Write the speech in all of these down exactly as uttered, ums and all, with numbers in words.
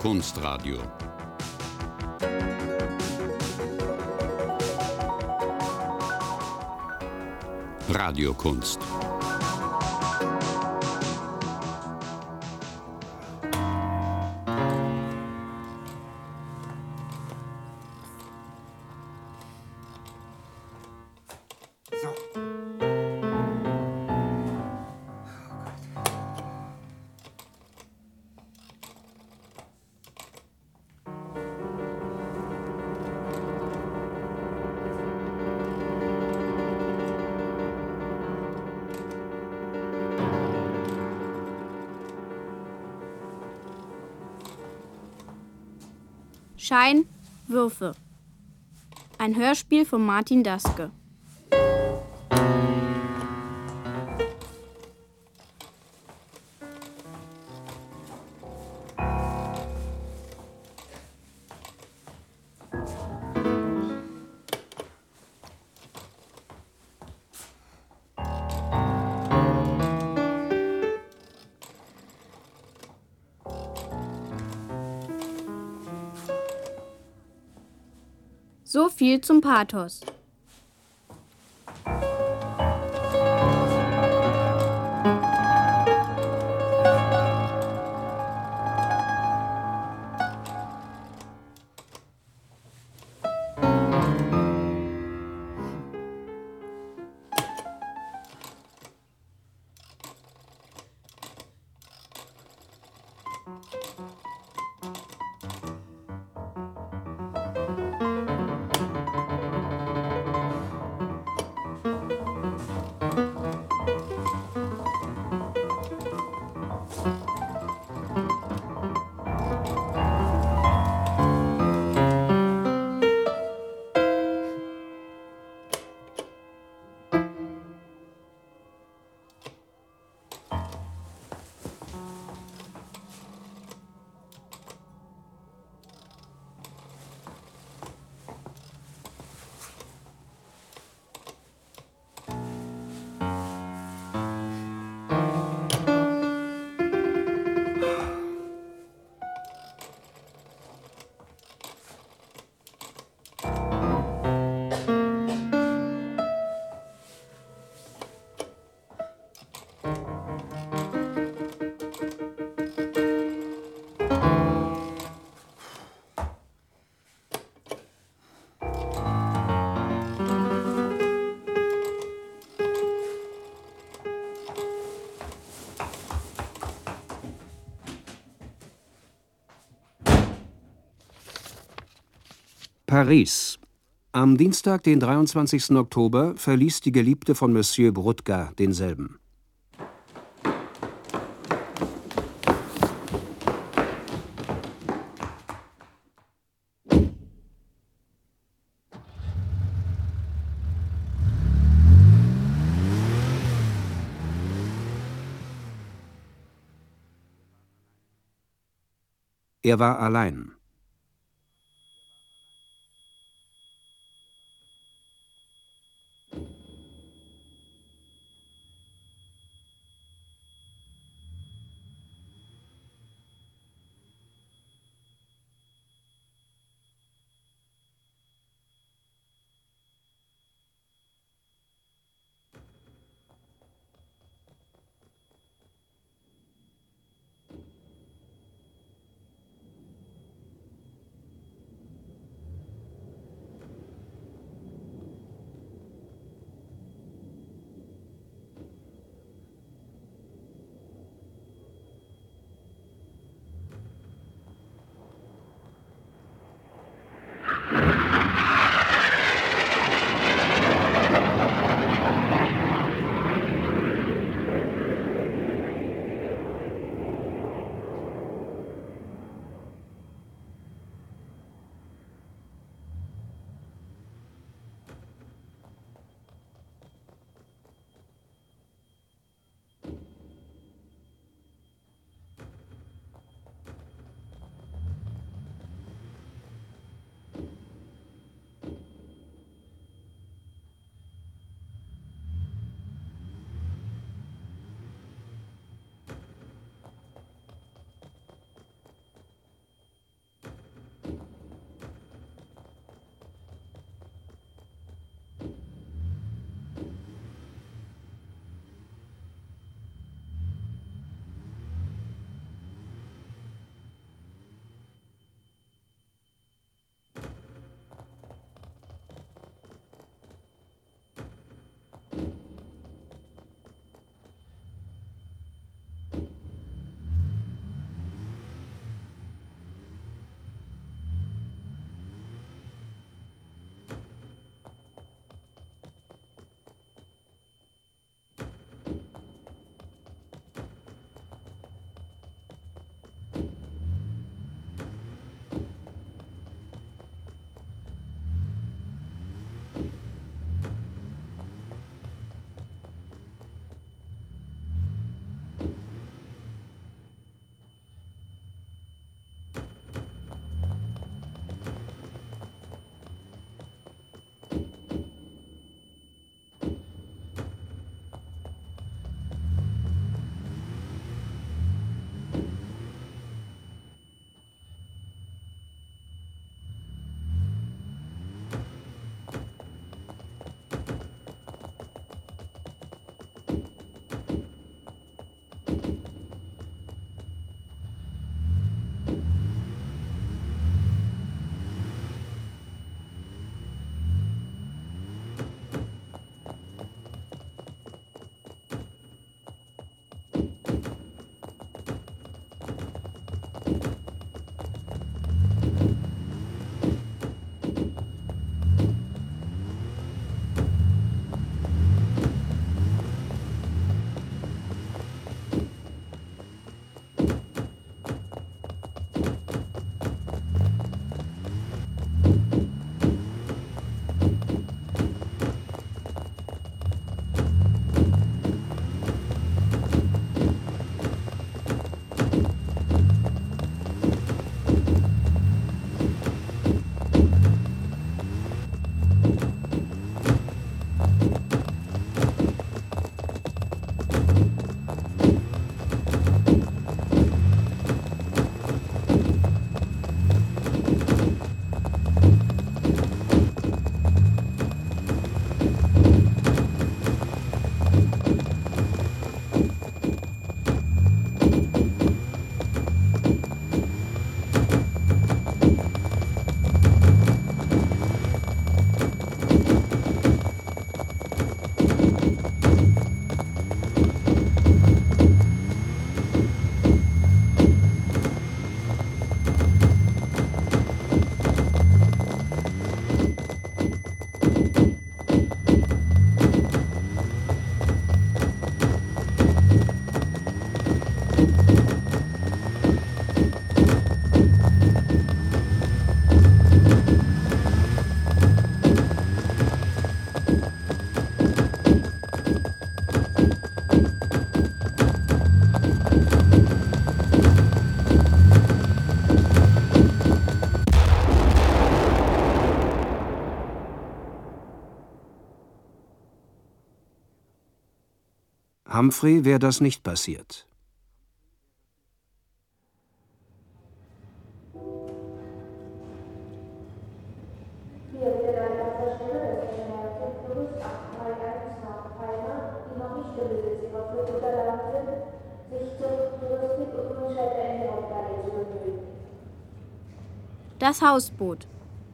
Kunstradio. Radiokunst. Schein, Würfe. Ein Hörspiel von Martin Daske. So viel zum Pathos. Paris. Am Dienstag, den dreiundzwanzigsten Oktober, verließ die Geliebte von Monsieur Brodka denselben. Er war allein. Humphrey wäre das nicht passiert. Das Hausboot.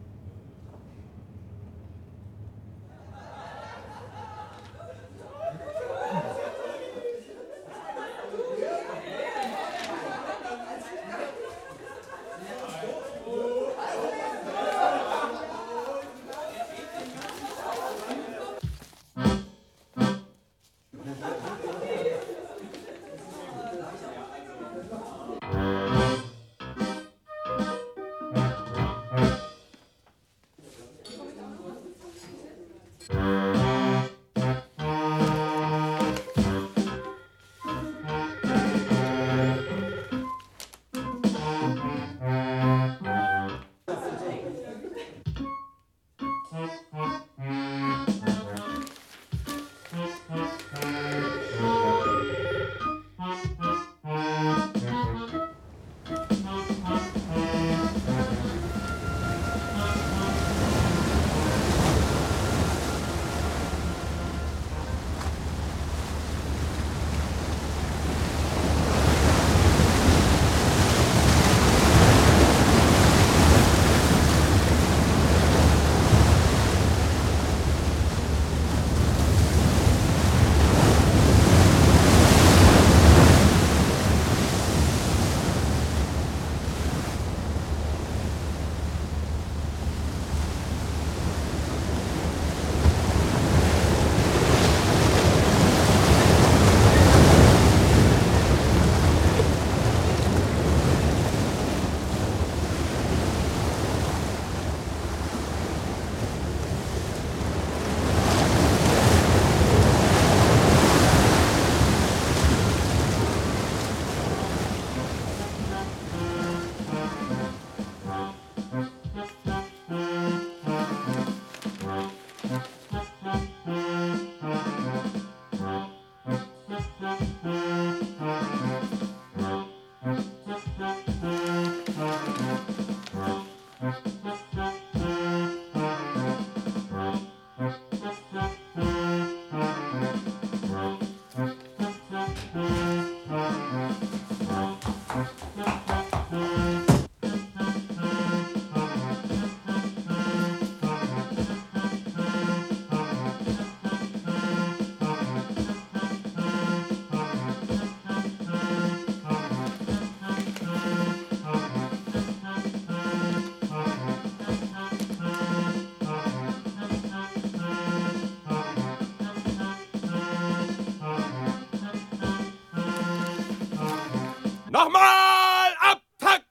Nochmal ab Takt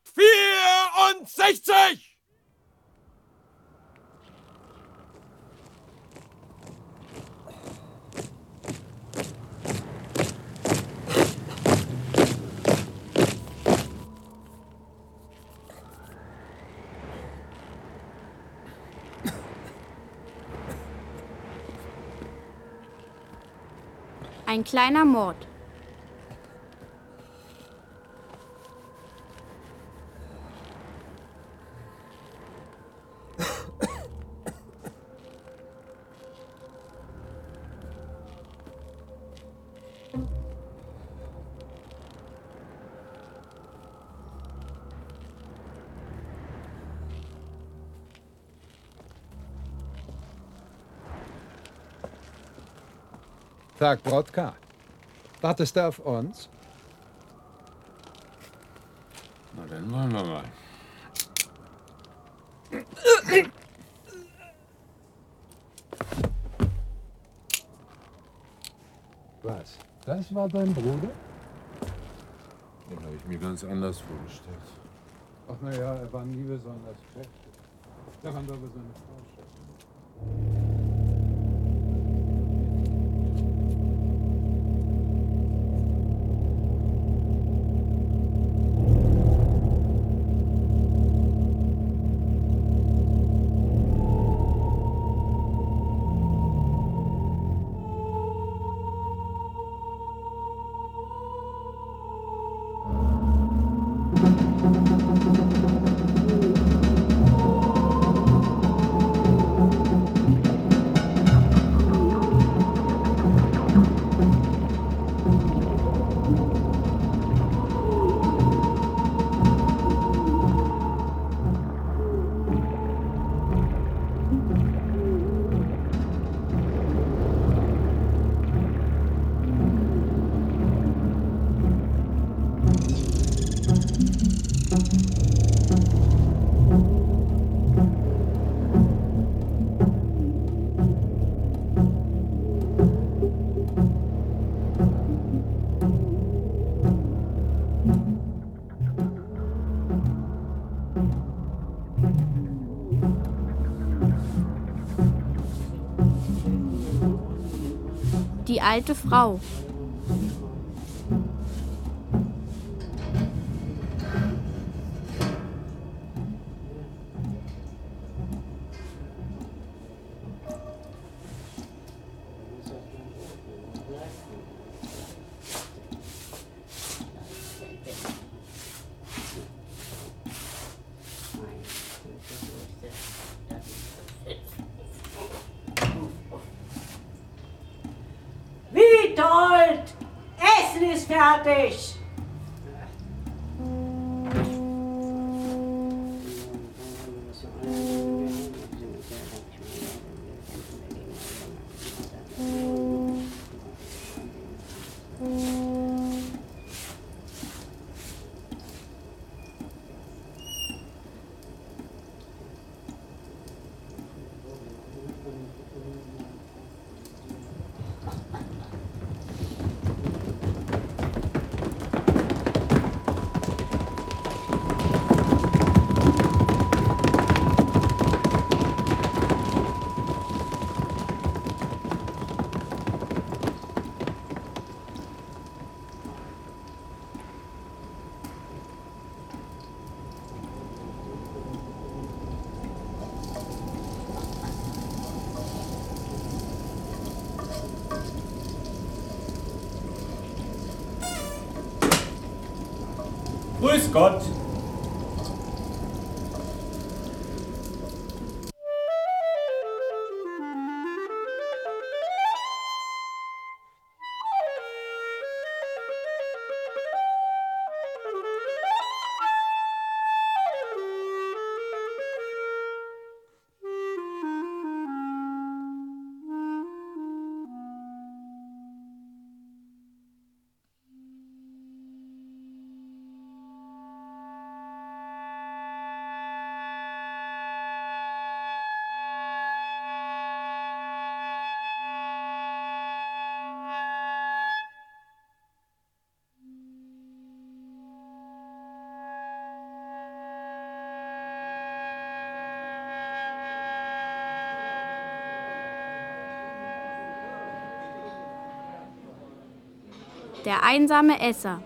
vierundsechzig! Ein kleiner Mord. Tag, Brodka. Wartest du auf uns? Na, dann wollen wir mal. Was? Das war dein Bruder? Den habe ich mir ganz anders vorgestellt. Ach naja, er war nie besonders kräftig. Daran war aber seine Frau schuld. Die alte Frau. Witold! Essen ist fertig! Grüß Gott! Der einsame Esser.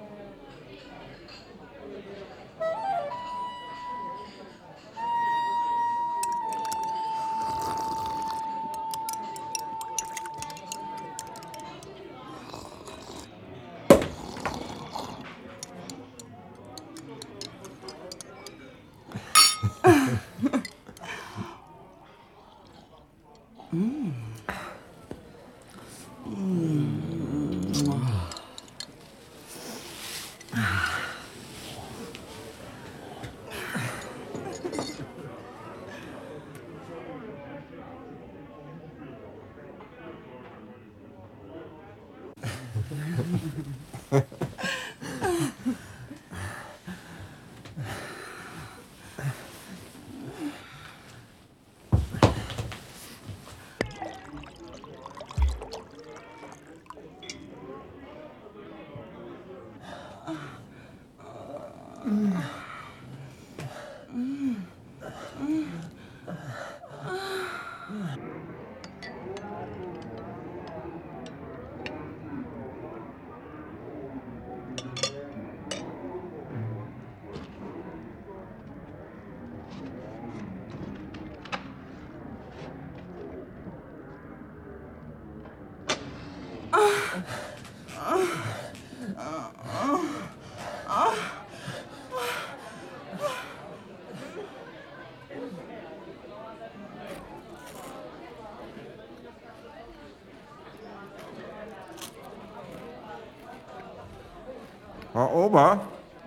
Herr Ober,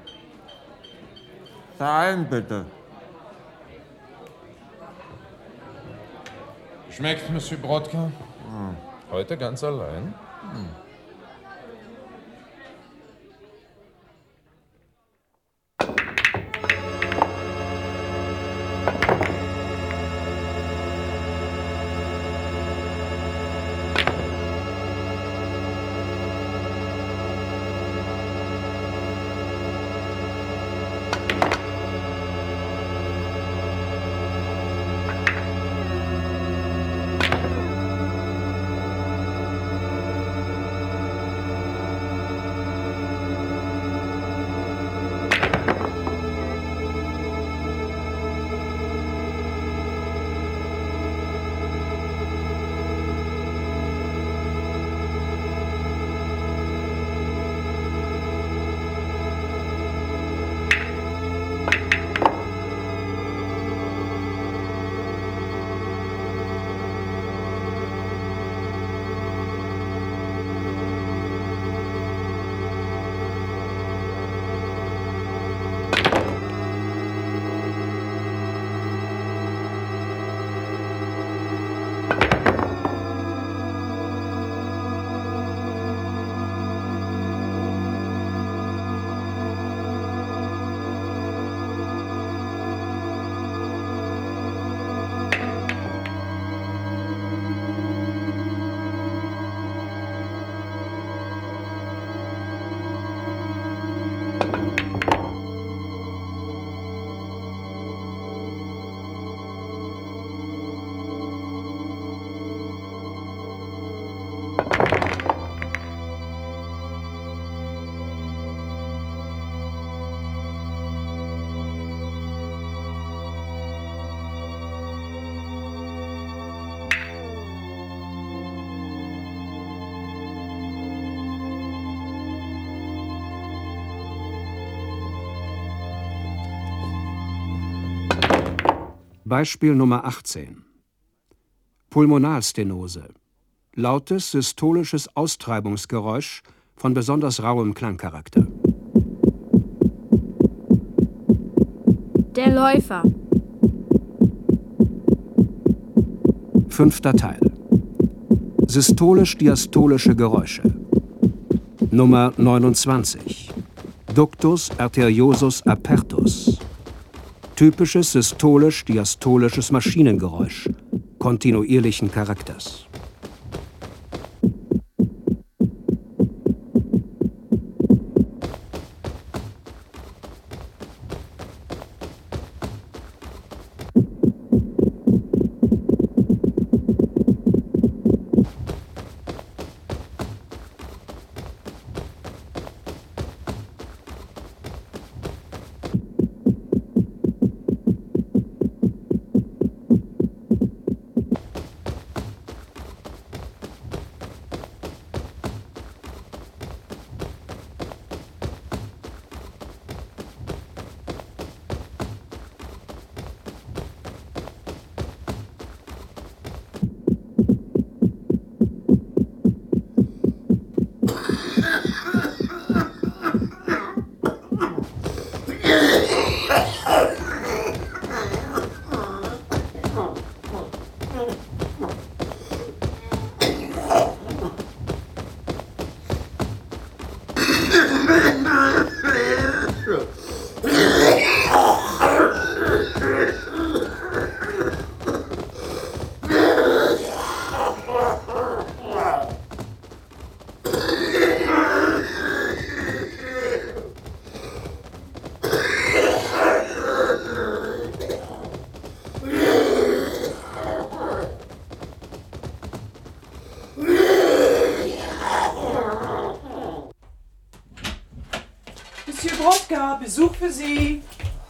zahlen bitte. Schmeckt, Monsieur Brodka? Hm. Heute ganz allein? Hm. Beispiel Nummer achtzehn. Pulmonalstenose. Lautes systolisches Austreibungsgeräusch von besonders rauem Klangcharakter. Der Läufer. Fünfter Teil. Systolisch-diastolische Geräusche. Nummer neunundzwanzig. Ductus arteriosus apertus. Typisches systolisch-diastolisches Maschinengeräusch kontinuierlichen Charakters. Monsieur Brodka, Besuch für Sie.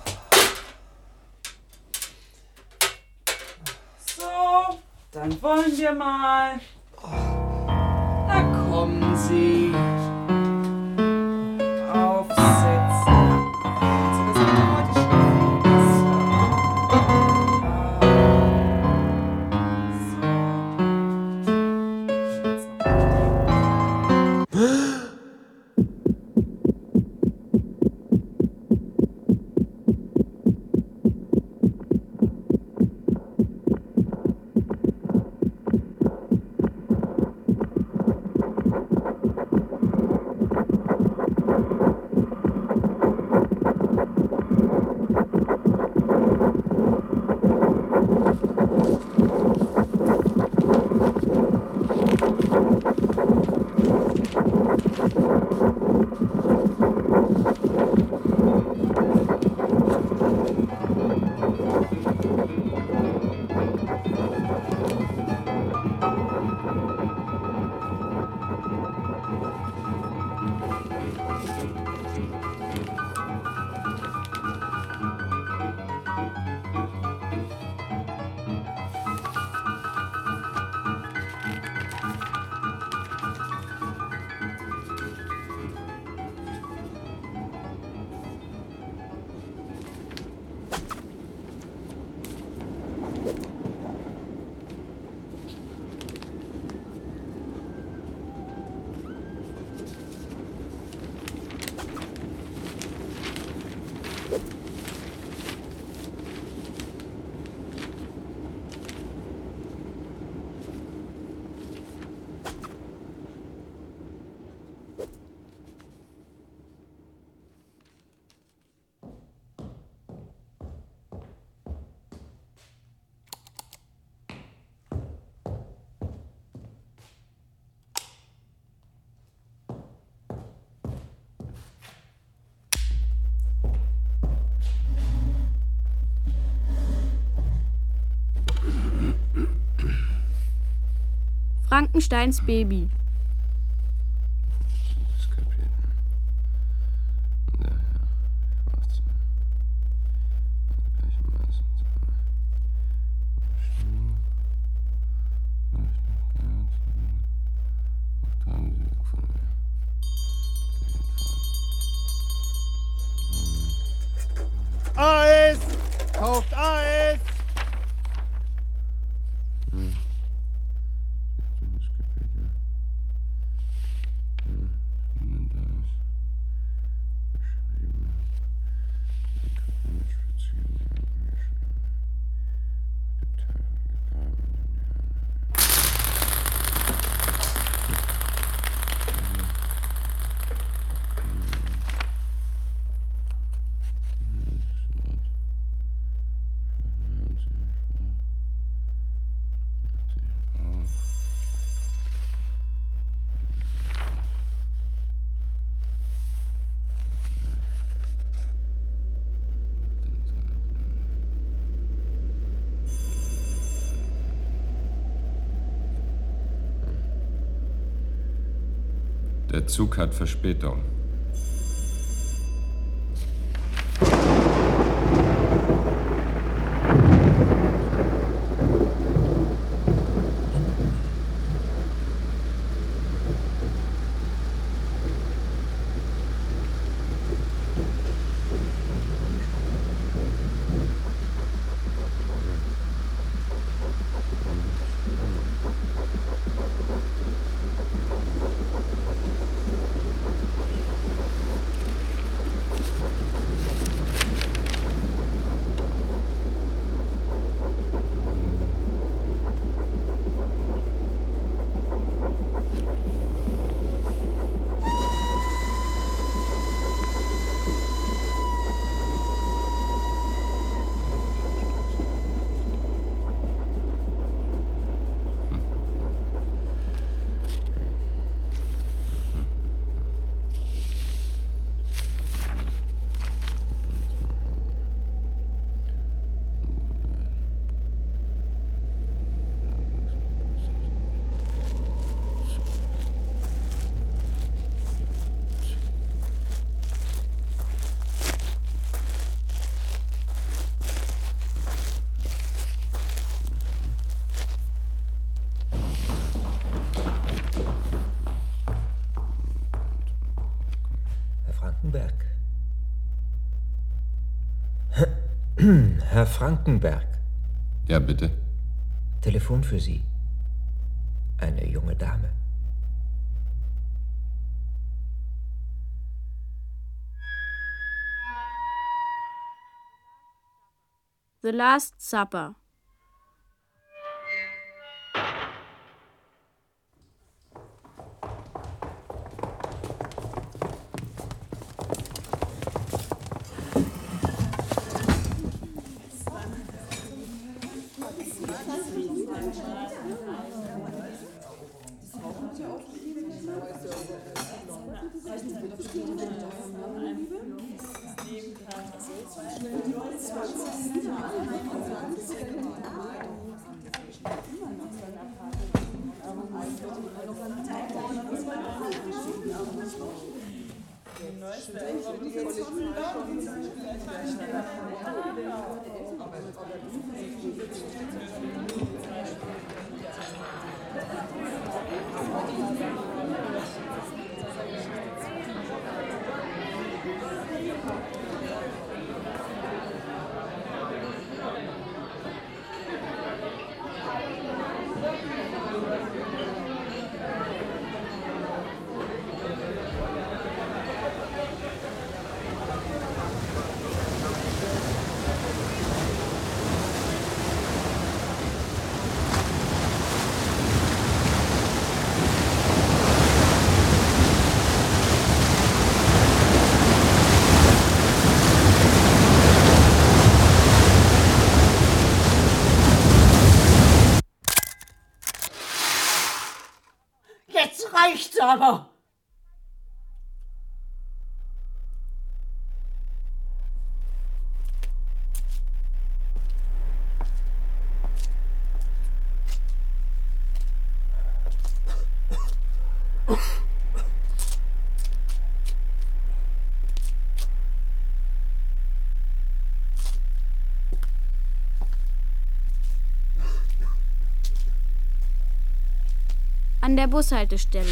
So, dann wollen wir mal. Na kommen Sie. Aufsetzen. Also, das hat doch heute schon Frankensteins Baby. Eis! Kauft Eis! Der Zug hat Verspätung. Frankenberg. Herr Frankenberg. Ja, bitte. Telefon für Sie. Eine junge Dame. The Last Supper. Jetzt reicht's aber! An der Bushaltestelle.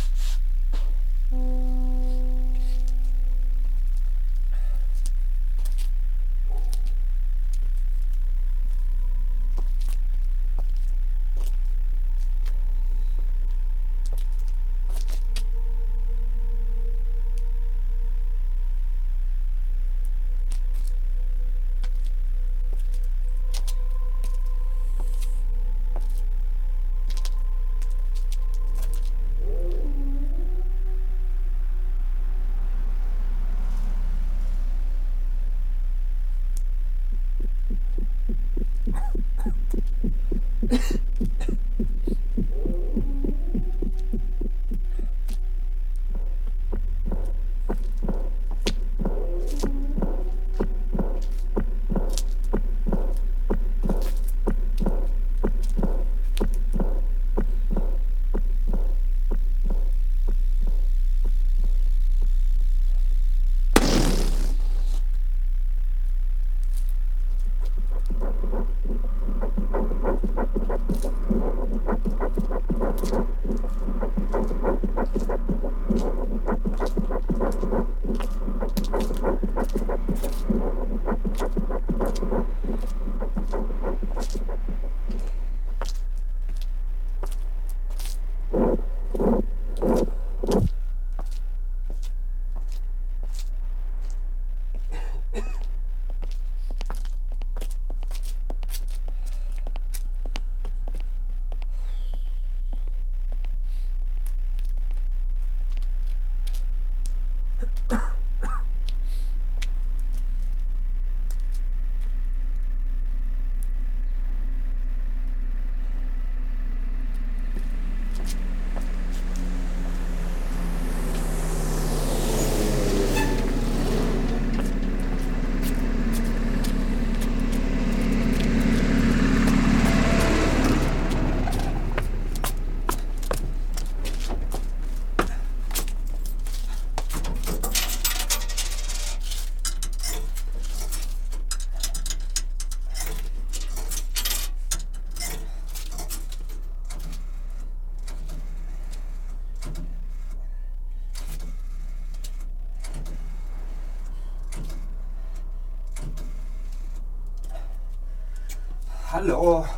Hallo.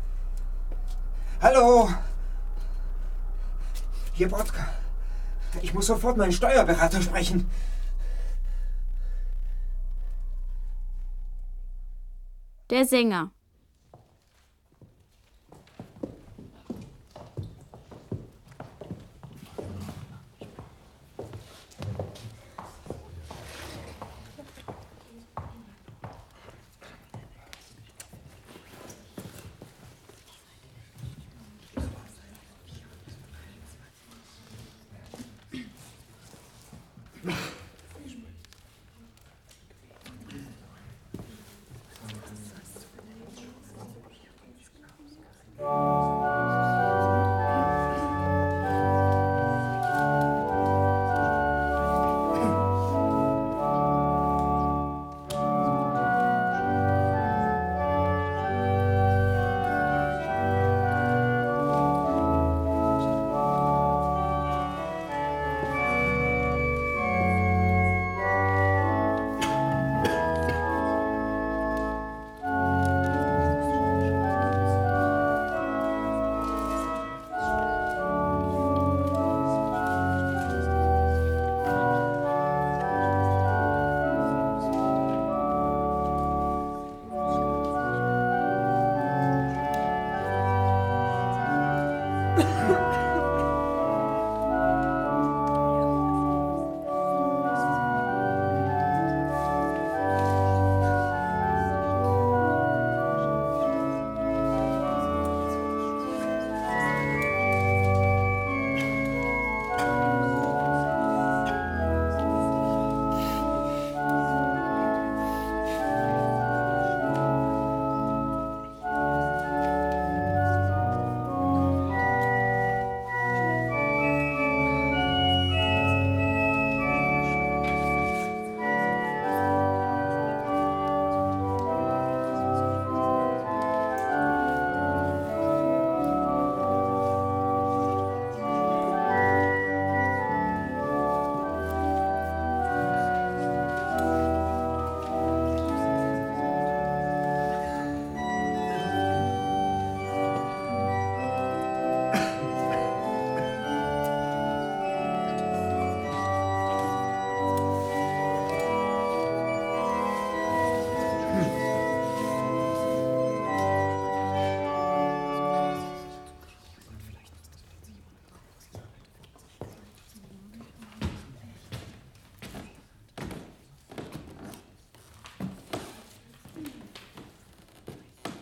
Hallo. Hier, Brodka. Ich muss sofort meinen Steuerberater sprechen. Der Sänger.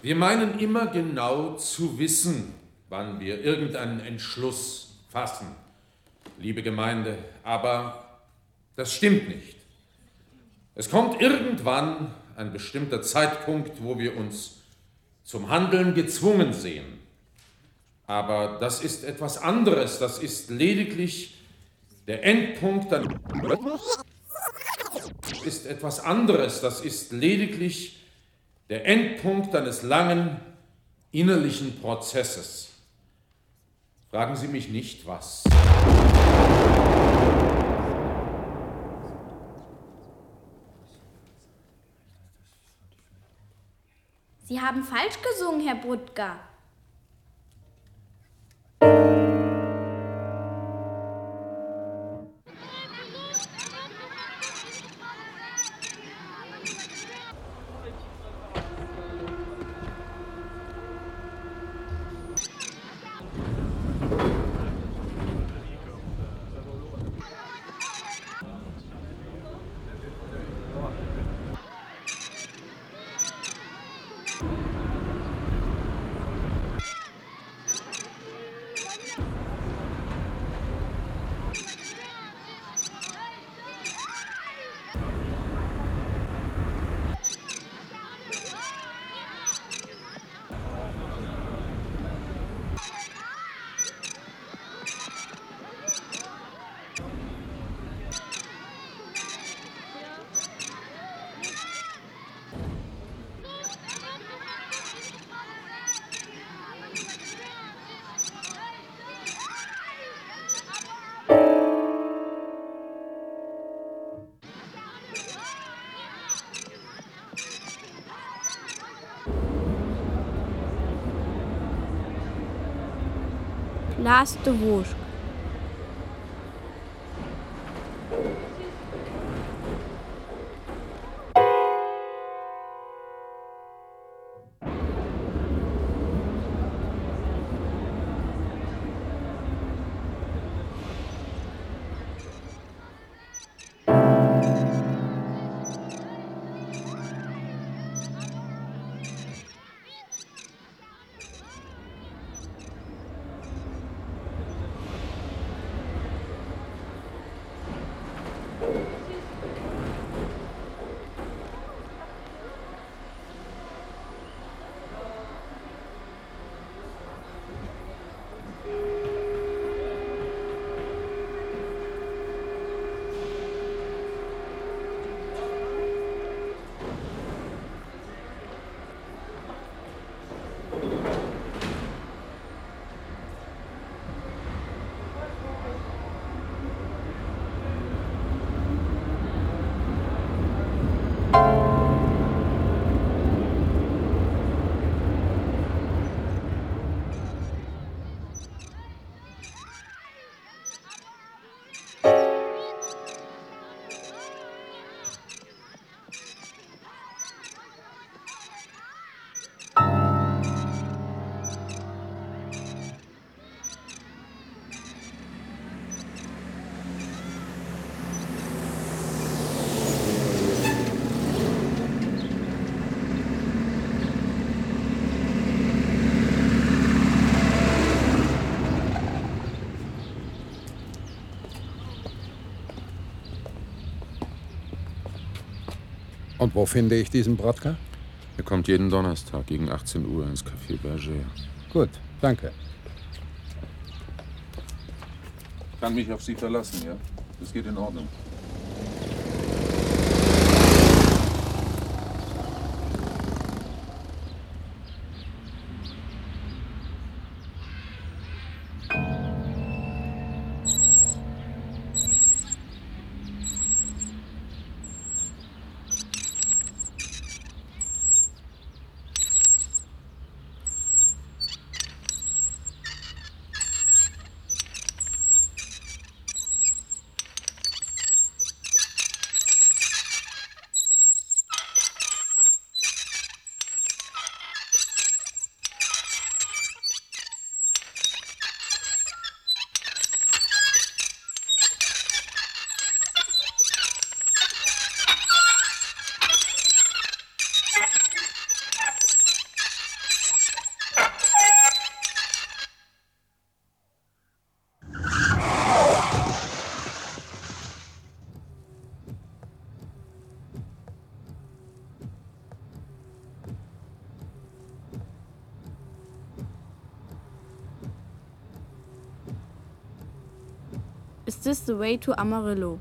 Wir meinen immer genau zu wissen, wann wir irgendeinen Entschluss fassen, liebe Gemeinde, aber das stimmt nicht. Es kommt irgendwann ein bestimmter Zeitpunkt, wo wir uns zum Handeln gezwungen sehen. Aber das ist etwas anderes, das ist lediglich der Endpunkt, das ist etwas anderes, das ist lediglich der Endpunkt eines langen innerlichen Prozesses. Fragen Sie mich nicht, was. Sie haben falsch gesungen, Herr Brudka. Place de Vosges. Und wo finde ich diesen Brodka? Er kommt jeden Donnerstag gegen achtzehn Uhr ins Café Berger. Gut, danke. Kann mich auf Sie verlassen, ja? Das geht in Ordnung. Is This the Way to Amarillo?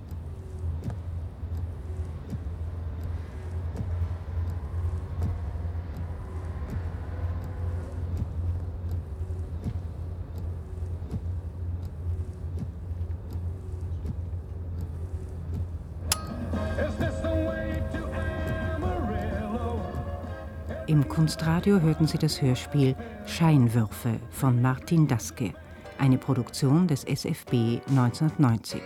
Im Kunstradio hörten Sie das Hörspiel Scheinwürfe von Martin Daske, eine Produktion des S F B neunzehnhundertneunzig.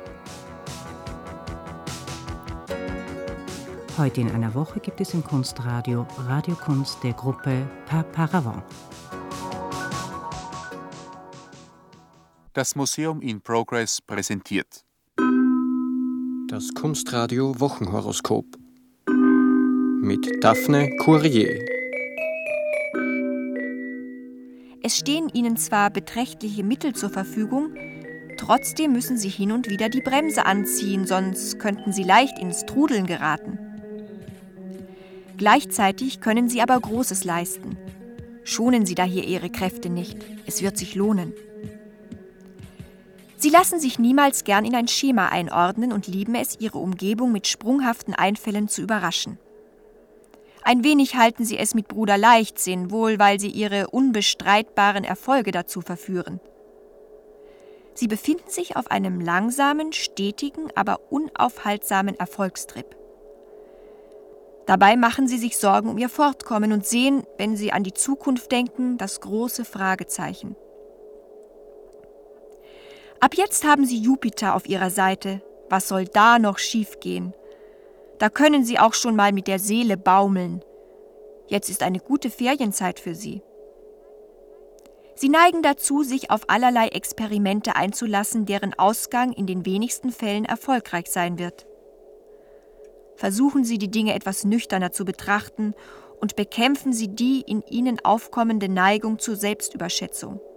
Heute in einer Woche gibt es im Kunstradio Radiokunst der Gruppe Par Paravent. Das Museum in Progress präsentiert das Kunstradio Wochenhoroskop mit Daphne Courier. Es stehen Ihnen zwar beträchtliche Mittel zur Verfügung, trotzdem müssen Sie hin und wieder die Bremse anziehen, sonst könnten Sie leicht ins Trudeln geraten. Gleichzeitig können Sie aber Großes leisten. Schonen Sie daher Ihre Kräfte nicht, es wird sich lohnen. Sie lassen sich niemals gern in ein Schema einordnen und lieben es, Ihre Umgebung mit sprunghaften Einfällen zu überraschen. Ein wenig halten Sie es mit Bruder Leichtsinn, wohl weil Sie Ihre unbestreitbaren Erfolge dazu verführen. Sie befinden sich auf einem langsamen, stetigen, aber unaufhaltsamen Erfolgstrip. Dabei machen Sie sich Sorgen um Ihr Fortkommen und sehen, wenn Sie an die Zukunft denken, das große Fragezeichen. Ab jetzt haben Sie Jupiter auf Ihrer Seite. Was soll da noch schiefgehen? Da können Sie auch schon mal mit der Seele baumeln. Jetzt ist eine gute Ferienzeit für Sie. Sie neigen dazu, sich auf allerlei Experimente einzulassen, deren Ausgang in den wenigsten Fällen erfolgreich sein wird. Versuchen Sie, die Dinge etwas nüchterner zu betrachten und bekämpfen Sie die in Ihnen aufkommende Neigung zur Selbstüberschätzung.